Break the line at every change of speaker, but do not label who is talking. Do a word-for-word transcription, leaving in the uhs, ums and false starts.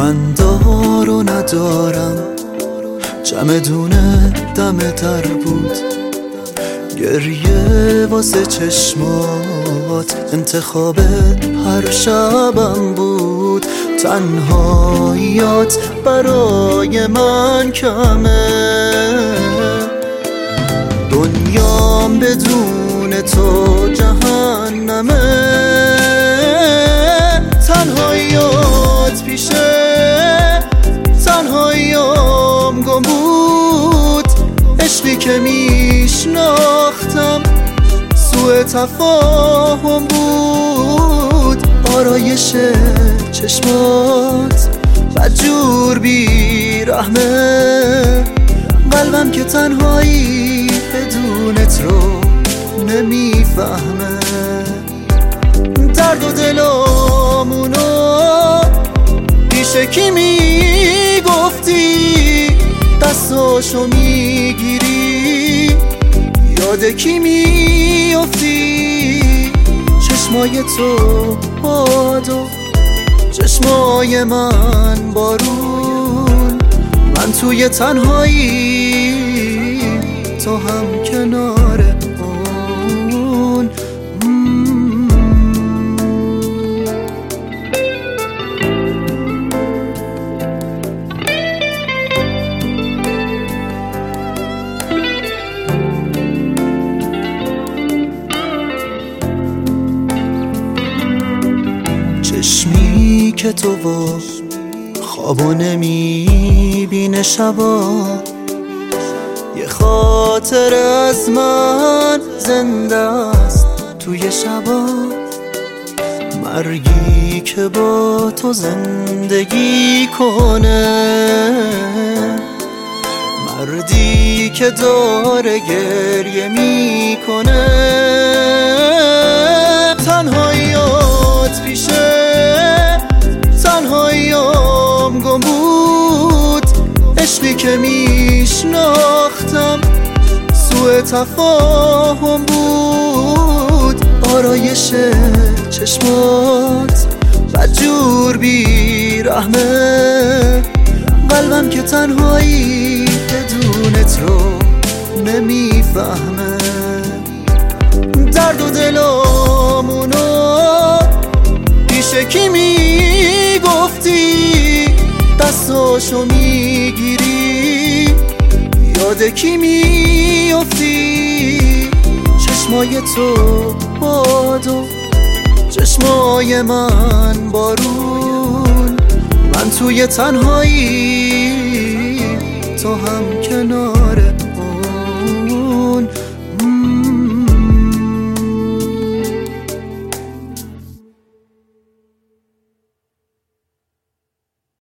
من دار و ندارم، جمع دونه دم در بود، گریه واسه چشمات انتخاب هر شبم بود. تنهاییات برای من کمه، دنیام بدون تو جهنمه. تنهاییات پیشه تنهاییام گم بود، عشقی که میشناختم سوء تفاهم بود. آرایش چشمات بدجور بی رحمه، قلبم که تنهایی بدونت رو نمیفهمه. درد و دلامونو پیش کی میگفتی، دستاشو میگیری یاد کی میافتی. چشمای تو باد و چشمای من بارون، من توی تنهایی تو هم کنار اون. چشمی که تو و خوابو نمیبینه شبا، یه خاطر از من زنده است توی شبا. مرگی که با تو زندگی کنه، مردی که داره گریه میکنه. تنهاییات پیشه تنهاییام گم بود، عشقی که میشناختم سوء تفاهم بود. آرایش چشمات بدجور بی رحمه، قلبم که تنهایی بدونت رو نمیفهمه. درد و دلامونو پیش کی میگفتی، دستاشو میگیری یاد کی میافتی. چشمای تو باد و چشمای من بارون، من توی تنهایی تو هم کنار